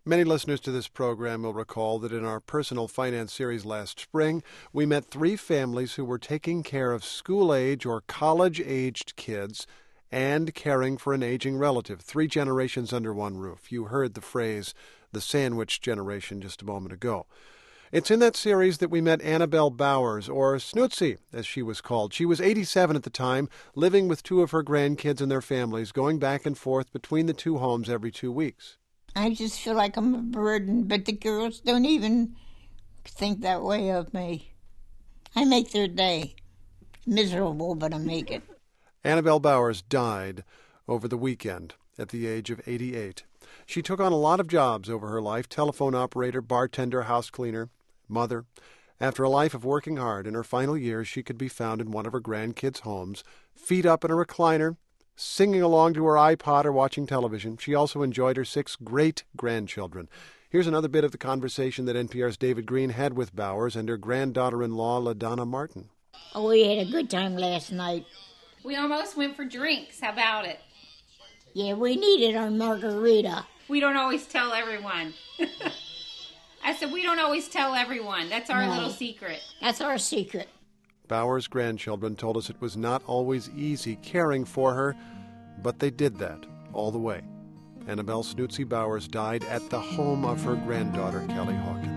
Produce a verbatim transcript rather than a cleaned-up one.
Many listeners to this program will recall that in our personal finance series last spring, we met three families who were taking care of school-age or college-aged kids and caring for an aging relative, three generations under one roof. You heard the phrase, the sandwich generation, just a moment ago. It's in that series that we met Annabelle Bowers, or Snootsy, as she was called. She was eighty-seven at the time, living with two of her grandkids and their families, going back and forth between the two homes every two weeks. I just feel like I'm a burden, but the girls don't even think that way of me. I make their day. Miserable, but I make it. Annabelle Bowers died over the weekend at the age of eighty-eight. She took on a lot of jobs over her life: telephone operator, bartender, house cleaner, mother. After a life of working hard, in her final years she could be found in one of her grandkids' homes, feet up in a recliner, singing along to her iPod or watching television. She also enjoyed her six great-grandchildren. Here's another bit of the conversation that N P R's David Green had with Bowers and her granddaughter-in-law, LaDonna Martin. Oh, we had a good time last night. We almost went for drinks. How about it? Yeah, we needed our margarita. We don't always tell everyone. I said we don't always tell everyone. That's our No. little secret. That's our secret. Bowers' grandchildren told us it was not always easy caring for her, but they did that all the way. Annabelle Snootsy Bowers died at the home of her granddaughter, Kelly Hawkins.